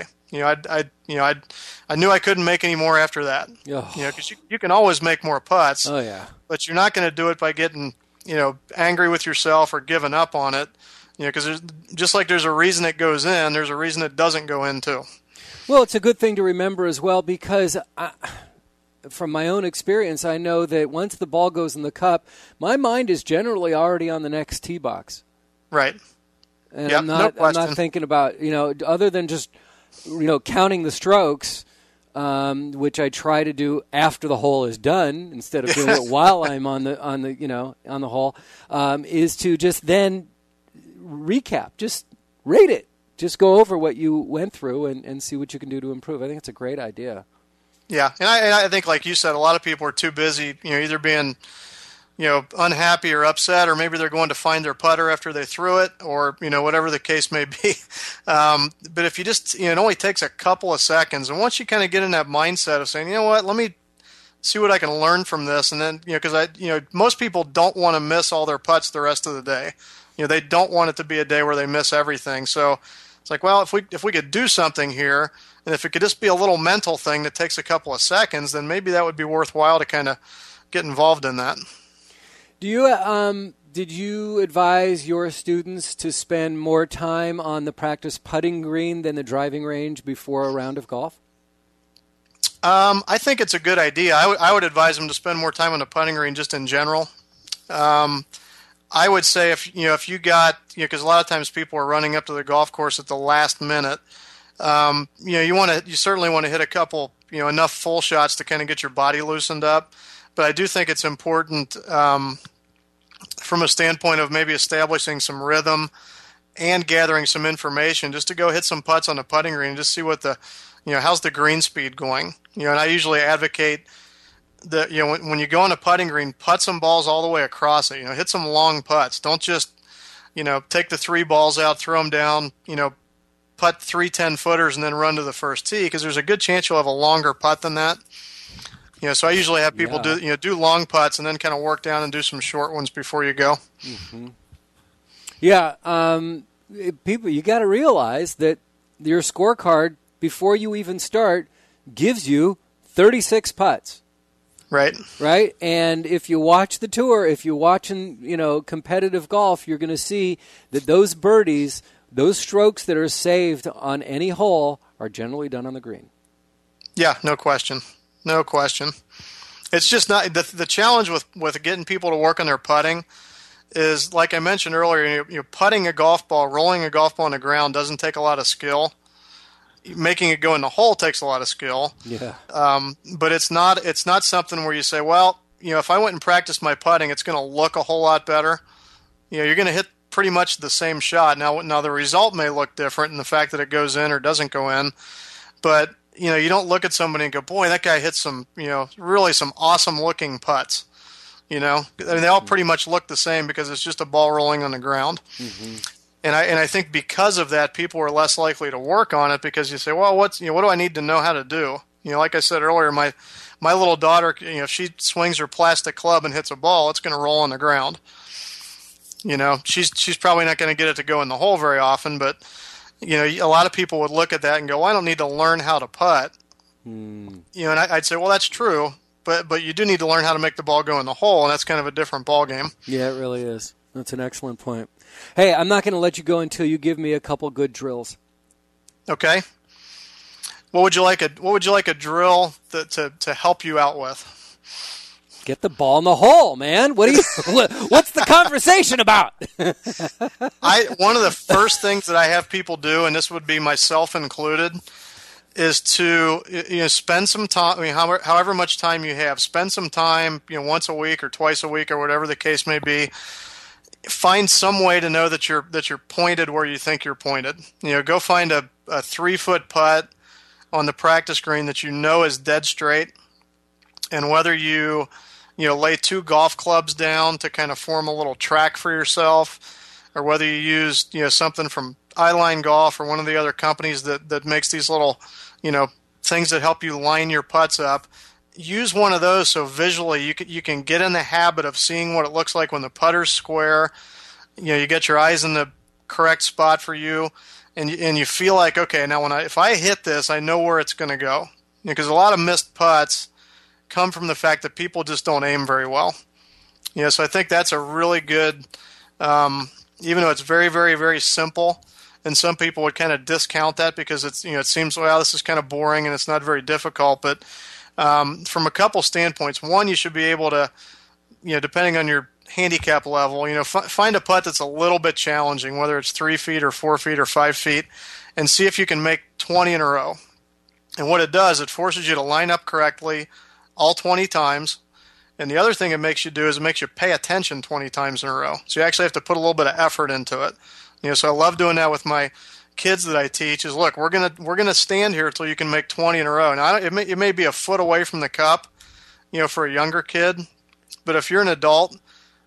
I knew I couldn't make any more after that.
Oh.
Because you can always make more putts.
Oh yeah.
But you're not going to do it by getting angry with yourself or giving up on it. Because just like there's a reason it goes in, there's a reason it doesn't go in too.
Well, it's a good thing to remember as well, because from my own experience, I know that once the ball goes in the cup, my mind is generally already on the next tee box.
Right.
And
Yep,
I'm
no
not
question.
thinking about, other than just, counting the strokes, which I try to do after the hole is done instead of doing it while I'm on the hole, is to just then recap, just rate it. Just go over what you went through and see what you can do to improve. I think it's a great idea.
Yeah, and I think, like you said, a lot of people are too busy, either being, unhappy or upset, or maybe they're going to find their putter after they threw it, or, whatever the case may be. But if you just, it only takes a couple of seconds. And once you kind of get in that mindset of saying, what, let me see what I can learn from this. And then, because most people don't want to miss all their putts the rest of the day. They don't want it to be a day where they miss everything. So it's like, well, if we could do something here, and if it could just be a little mental thing that takes a couple of seconds, then maybe that would be worthwhile to kind of get involved in that.
Do you did you advise your students to spend more time on the practice putting green than the driving range before a round of golf?
I think it's a good idea. I would advise them to spend more time on the putting green just in general. I would say if you got, because a lot of times people are running up to the golf course at the last minute. You certainly want to hit a couple, enough full shots to kind of get your body loosened up. But I do think it's important from a standpoint of maybe establishing some rhythm and gathering some information, just to go hit some putts on the putting green and just see what how's the green speed going. And I usually advocate that, when you go on a putting green, putt some balls all the way across it. Hit some long putts. Don't just, take the 3 balls out, throw them down, putt 3 10-footers and then run to the first tee, because there's a good chance you'll have a longer putt than that. So I usually have people do long putts and then kind of work down and do some short ones before you go.
Mm-hmm. Yeah, people, you got to realize that your scorecard before you even start gives you 36 putts.
Right.
Right? And if you watch the tour, if you're watching, competitive golf, you're going to see that those birdies, those strokes that are saved on any hole are generally done on the green.
Yeah, no question. No question. It's just not the challenge with getting people to work on their putting is, like I mentioned earlier, putting a golf ball, rolling a golf ball on the ground doesn't take a lot of skill. Making it go in the hole takes a lot of skill.
Yeah.
But it's not something where you say, well, if I went and practiced my putting, it's going to look a whole lot better. You're going to hit pretty much the same shot. Now the result may look different in the fact that it goes in or doesn't go in, but you don't look at somebody and go, boy, that guy hit some, really some awesome looking putts. They all pretty much look the same because it's just a ball rolling on the ground. Mm-hmm. And I think because of that, people are less likely to work on it because you say, well, what do I need to know how to do? Like I said earlier, my little daughter, if she swings her plastic club and hits a ball, it's going to roll on the ground. She's probably not going to get it to go in the hole very often, but a lot of people would look at that and go, well, I don't need to learn how to putt. And I'd say, well, that's true, but you do need to learn how to make the ball go in the hole, and that's kind of a different ball game.
Yeah, it really is. That's an excellent point. Hey, I'm not going to let you go until you give me a couple good drills.
Okay. What would you like a drill to help you out with?
Get the ball in the hole, man. What's the conversation about?
One of the first things that I have people do, and this would be myself included, is to spend some time. However much time you have, spend some time. Once a week or twice a week or whatever the case may be. Find some way to know that you're pointed where you think you're pointed. Go find a 3-foot putt on the practice green that is dead straight, and whether you lay 2 golf clubs down to kind of form a little track for yourself, or whether you use something from Eyeline Golf or one of the other companies that makes these little things that help you line your putts up. Use one of those so visually you can get in the habit of seeing what it looks like when the putter's square. You get your eyes in the correct spot for you, and you feel like, okay, now if I hit this, I know where it's going to go. Because a lot of missed putts come from the fact that people just don't aim very well. So I think that's a really good, even though it's very, very, very simple, and some people would kind of discount that because it's it seems, well, this is kind of boring and it's not very difficult, but from a couple standpoints, one, you should be able to, depending on your handicap level, find a putt that's a little bit challenging, whether it's 3 feet or 4 feet or 5 feet, and see if you can make 20 in a row. And what it does, it forces you to line up correctly all 20 times. And the other thing it makes you do is it makes you pay attention 20 times in a row. So you actually have to put a little bit of effort into it. So I love doing that with my kids that I teach is, look, we're gonna stand here until you can make 20 in a row. Now it may be a foot away from the cup, for a younger kid, but if you're an adult,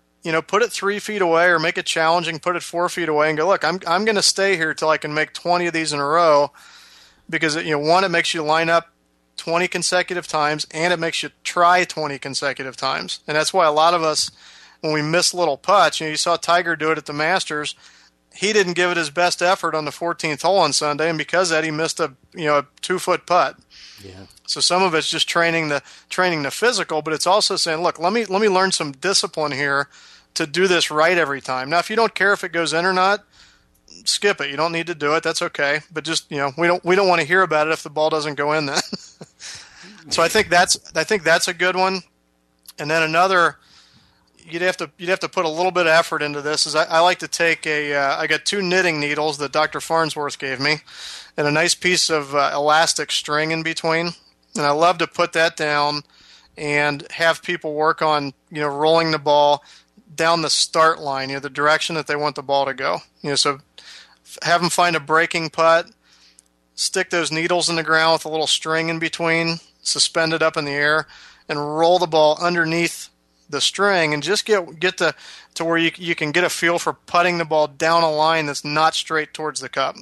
put it 3 feet away or make it challenging, put it 4 feet away and go, look, I'm going to stay here till I can make 20 of these in a row, because one, it makes you line up 20 consecutive times, and it makes you try 20 consecutive times. And that's why a lot of us, when we miss little putts, you saw Tiger do it at the Masters. He didn't give it his best effort on the 14th hole on Sunday, and because of that, he missed a 2-foot putt. Yeah. So some of it's just training the physical, but it's also saying, look, let me learn some discipline here to do this right every time. Now, if you don't care if it goes in or not, skip it. You don't need to do it. That's okay. But just we don't want to hear about it if the ball doesn't go in then. So I think that's a good one. And then another, you'd have to put a little bit of effort into this. Is I like to take I got 2 knitting needles that Dr. Farnsworth gave me, and a nice piece of elastic string in between. And I love to put that down and have people work on rolling the ball down the start line, the direction that they want the ball to go. So have them find a breaking putt, stick those needles in the ground with a little string in between, suspend it up in the air, and roll the ball underneath the string, and just get to where you can get a feel for putting the ball down a line that's not straight towards the cup.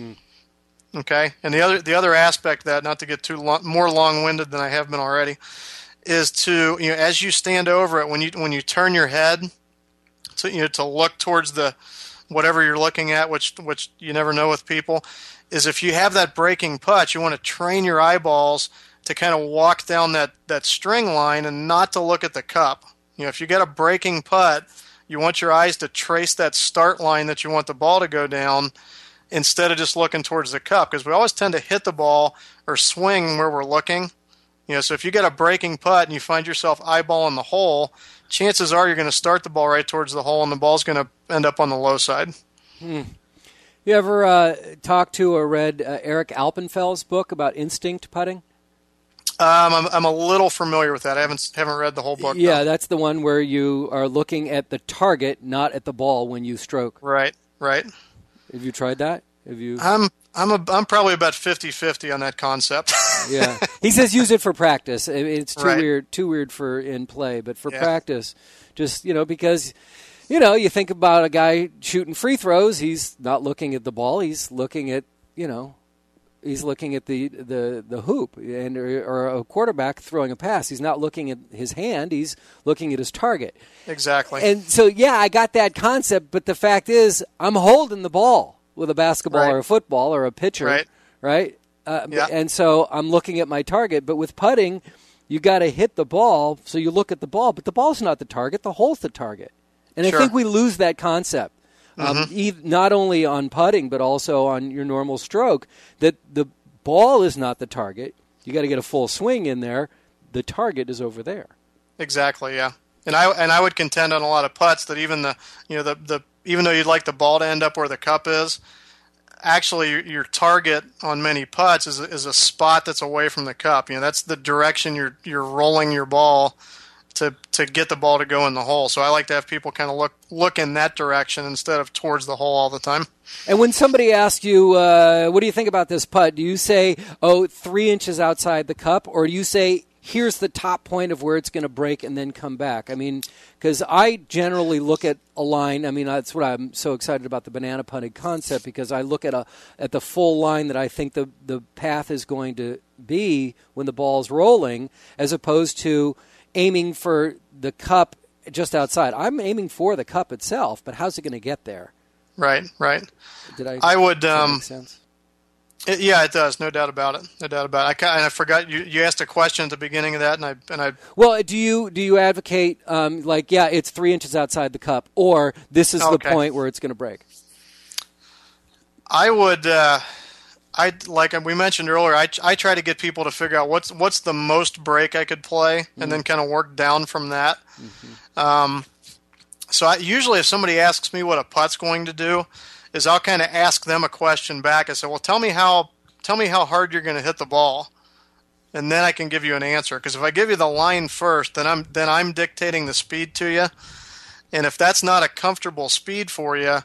Okay, and the other aspect of that, not to get more long-winded than I have been already, is to as you stand over it, when you turn your head to look towards the whatever you're looking at, which you never know with people, is if you have that breaking putt, you want to train your eyeballs to kind of walk down that string line and not to look at the cup. If you got a breaking putt, you want your eyes to trace that start line that you want the ball to go down instead of just looking towards the cup, because we always tend to hit the ball or swing where we're looking. So if you get a breaking putt and you find yourself eyeballing the hole, chances are you're going to start the ball right towards the hole, and the ball's going to end up on the low side.
You ever talked to or read Eric Alpenfeld's book about instinct putting?
I'm a little familiar with that. I haven't read the whole book.
Yeah,
though.
that's the one where you are looking at the target, not at the ball when you stroke.
Right.
Have you tried that? Have you?
I'm probably about 50-50 on that concept.
Yeah, he says use it for practice. It's
Right.
too weird for in play, but for practice, just because you think about a guy shooting free throws. He's not looking at the ball. He's looking at he's looking at the hoop, or a quarterback throwing a pass. He's not looking at his hand. He's looking at his target.
Exactly.
And so, I got that concept, but the fact is, I'm holding the ball with a basketball
Right.
or a football or a pitcher, right? And so I'm looking at my target. But with putting, you got to hit the ball, so you look at the ball, but the ball's not the target. The hole's the target. And
Sure.
I think we lose that concept. Not only on putting, but also on your normal stroke, that the ball is not the target. You got to get a full swing in there. The target is over there.
Exactly. Yeah. And I would contend on a lot of putts that even even though you'd like the ball to end up where the cup is, actually your target on many putts is a spot that's away from the cup. That's the direction you're rolling your ball to get the ball to go in the hole. So I like to have people kind of look in that direction instead of towards the hole all the time.
And when somebody asks you, what do you think about this putt? Do you say, 3 inches outside the cup? Or do you say, here's the top point of where it's going to break and then come back? I mean, because I generally look at a line. I mean, that's what I'm so excited about the banana putting concept, because I look at the full line that I think the path is going to be when the ball's rolling, as opposed to aiming for the cup just outside. I'm aiming for the cup itself, but how's it going to get there?
Right.
I would. Does that make sense?
It does. No doubt about it. I forgot you asked a question at the beginning of that, and I.
Well, do you advocate it's 3 inches outside the cup, or this is the point where it's going to break?
I would. Like we mentioned earlier, I try to get people to figure out what's the most break I could play, and then kind of work down from that. So usually if somebody asks me what a putt's going to do, is I'll kind of ask them a question back. I say, well, tell me how hard you're going to hit the ball, and then I can give you an answer. Because if I give you the line first, then I'm dictating the speed to you, and if that's not a comfortable speed for you.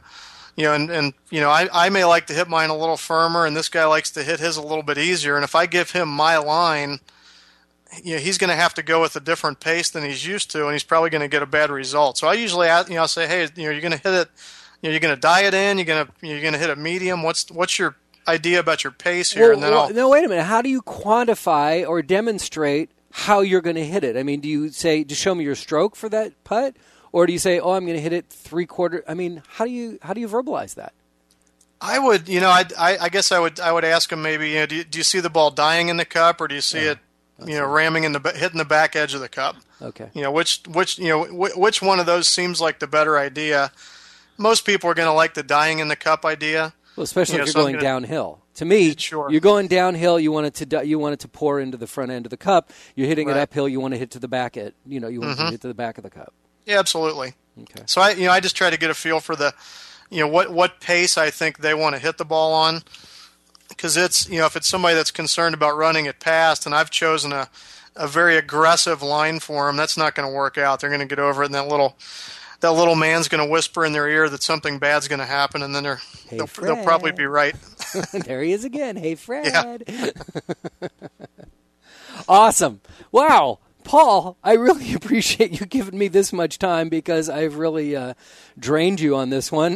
I may like to hit mine a little firmer, and this guy likes to hit his a little bit easier. And if I give him my line, he's going to have to go with a different pace than he's used to, and he's probably going to get a bad result. So I usually, I'll say, hey, you're going to hit it. You're going to diet in. You're going to hit it medium. What's your idea about your pace here?
No, wait a minute. How do you quantify or demonstrate how you're going to hit it? I mean, do you say, just show me your stroke for that putt? Or do you say, I'm going to hit it 3/4? I mean, how do you verbalize that?
I would, I guess I would ask him maybe, do you see the ball dying in the cup, or do you see it, ramming hitting the back edge of the cup?
Okay.
Which one of those seems like the better idea? Most people are going to like the dying in the cup idea.
Well, especially if you're going downhill. To me,
sure.
You're going downhill. You want it to pour into the front end of the cup. You're hitting it uphill. You want to hit to the back end. You want to hit to the back of the cup.
Yeah, absolutely.
Okay.
So I just try to get a feel for the, what pace I think they want to hit the ball on, because it's, if it's somebody that's concerned about running it past, and I've chosen a very aggressive line for them, that's not going to work out. They're going to get over it, and that little man's going to whisper in their ear that something bad's going to happen, and then they'll probably be right.
There he is again. Hey, Fred.
Yeah.
Awesome. Wow. Paul, I really appreciate you giving me this much time, because I've really drained you on this one.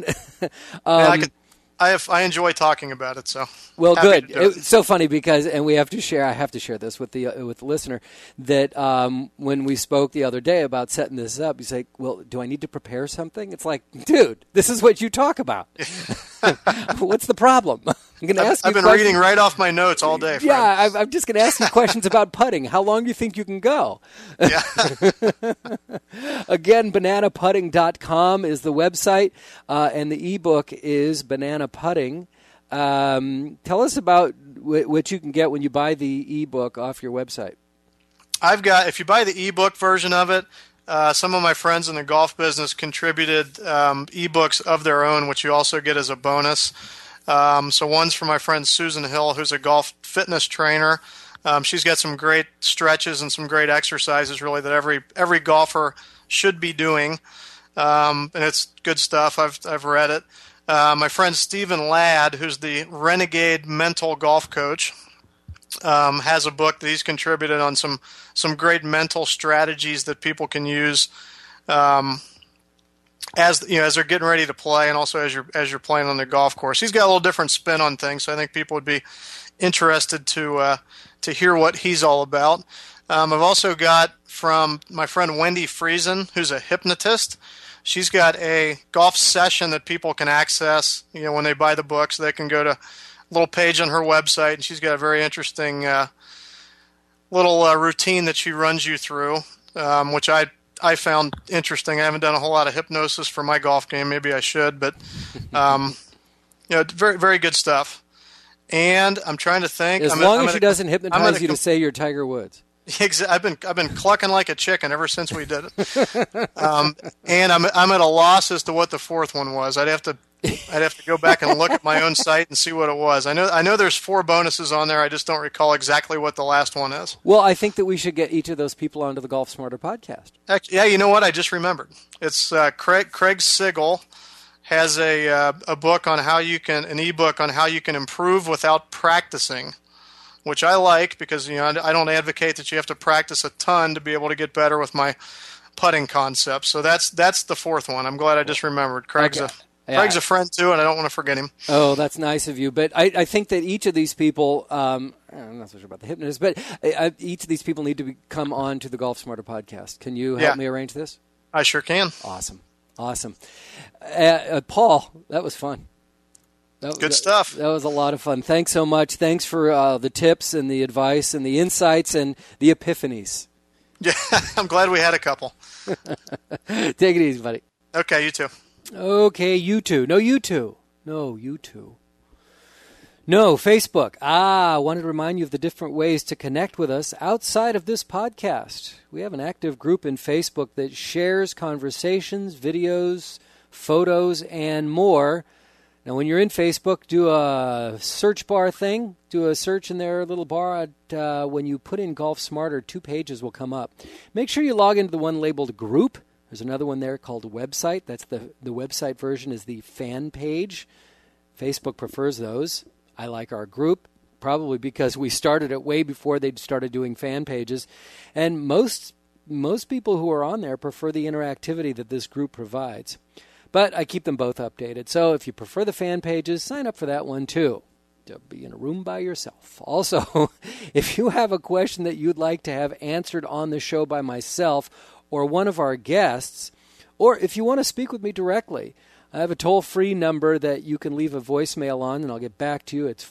I enjoy talking about it. So
well, good. It's so funny because, and I have to share this with the listener, that when we spoke the other day about setting this up, you say, "Well, do I need to prepare something?" It's like, dude, this is what you talk about. What's the problem? I'm going to ask you.
I've been reading right off my notes all day. Fred.
Yeah, I'm just going to ask you questions about putting. How long do you think you can go?
Yeah.
Again, bananaputting.com is the website, and the ebook is Banana Putting. Tell us about what you can get when you buy the ebook off your website.
If you buy the ebook version of it, some of my friends in the golf business contributed ebooks of their own, which you also get as a bonus. So one's from my friend Susan Hill, who's a golf fitness trainer. She's got some great stretches and some great exercises, really, that every golfer should be doing, and it's good stuff. I've read it. My friend Stephen Ladd, who's the Renegade Mental Golf Coach, has a book that he's contributed on some great mental strategies that people can use as they're getting ready to play, and also as you're playing on the golf course. He's got a little different spin on things, so I think people would be interested to hear what he's all about. I've also got from my friend Wendy Friesen, who's a hypnotist. She's got a golf session that people can access, when they buy the book, so they can go to a little page on her website, and she's got a very interesting little routine that she runs you through, which I found interesting. I haven't done a whole lot of hypnosis for my golf game. Maybe I should, but very, very good stuff. And I'm trying to think.
As long as she doesn't hypnotize you to say you're Tiger Woods.
I've been clucking like a chicken ever since we did it. And I'm at a loss as to what the fourth one was. I'd have to go back and look at my own site and see what it was. I know there's 4 bonuses on there. I just don't recall exactly what the last one is.
Well, I think that we should get each of those people onto the Golf Smarter podcast.
Yeah, you know what? I just remembered. It's Craig Sigl has a book on an ebook on how you can improve without practicing, which I like because I don't advocate that you have to practice a ton to be able to get better with my putting concepts. So that's the 4th one. I'm glad I just remembered. Craig's a friend too, and I don't want to forget him.
Oh, that's nice of you. But I think that each of these people, I'm not so sure about the hypnotist, but each of these people need to come on to the Golf Smarter podcast. Can you help me arrange this?
I sure can.
Awesome. Paul, that was fun.
Good stuff.
That was a lot of fun. Thanks so much. Thanks for the tips and the advice and the insights and the epiphanies.
Yeah, I'm glad we had a couple.
Take it easy, buddy.
Okay, you too.
Okay, you too. No, you too. No, you too. No, Facebook. I wanted to remind you of the different ways to connect with us outside of this podcast. We have an active group in Facebook that shares conversations, videos, photos, and more. Now, when you're in Facebook, do a search bar thing. Do a search in their little bar. When you put in Golf Smarter, 2 pages will come up. Make sure you log into the one labeled Group. There's another one there called Website. That's the website version is the fan page. Facebook prefers those. I like our group, probably because we started it way before they started doing fan pages. And most people who are on there prefer the interactivity that this group provides. But I keep them both updated. So if you prefer the fan pages, sign up for that one too. To be in a room by yourself. Also, if you have a question that you'd like to have answered on the show by myself or one of our guests, or if you want to speak with me directly, I have a toll-free number that you can leave a voicemail on, and I'll get back to you. It's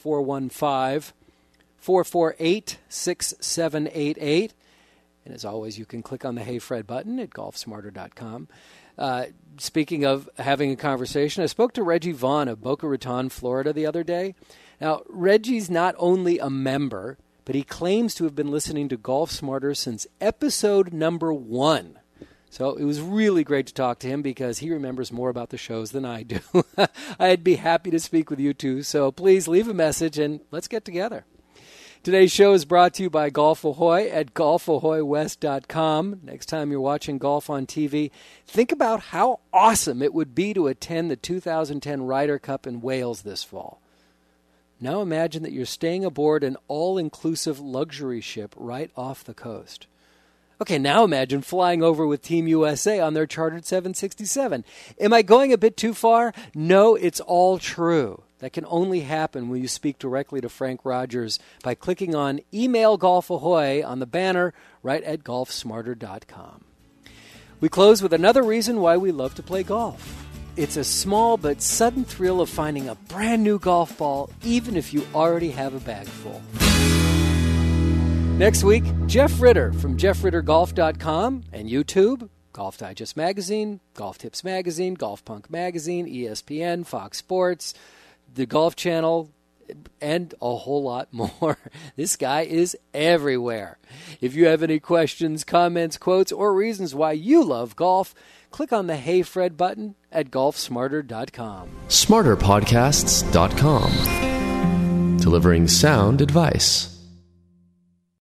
415-448-6788. And as always, you can click on the Hey Fred button at golfsmarter.com. Speaking of having a conversation, I spoke to Reggie Vaughn of Boca Raton, Florida the other day. Now, Reggie's not only a member, but he claims to have been listening to Golf Smarter since episode number 1. So it was really great to talk to him because he remembers more about the shows than I do. I'd be happy to speak with you too, so please leave a message and let's get together. Today's show is brought to you by Golf Ahoy at golfahoywest.com. Next time you're watching golf on TV, think about how awesome it would be to attend the 2010 Ryder Cup in Wales this fall. Now imagine that you're staying aboard an all-inclusive luxury ship right off the coast. Okay, now imagine flying over with Team USA on their chartered 767. Am I going a bit too far? No, it's all true. That can only happen when you speak directly to Frank Rogers by clicking on Email Golf Ahoy on the banner right at golfsmarter.com. We close with another reason why we love to play golf. It's a small but sudden thrill of finding a brand new golf ball, even if you already have a bag full. Next week, Jeff Ritter from jeffrittergolf.com and YouTube, Golf Digest Magazine, Golf Tips Magazine, Golf Punk Magazine, ESPN, Fox Sports, the Golf Channel, and a whole lot more. This guy is everywhere. If you have any questions, comments, quotes, or reasons why you love golf, click on the Hey Fred button at golfsmarter.com.
SmarterPodcasts.com. Delivering sound advice.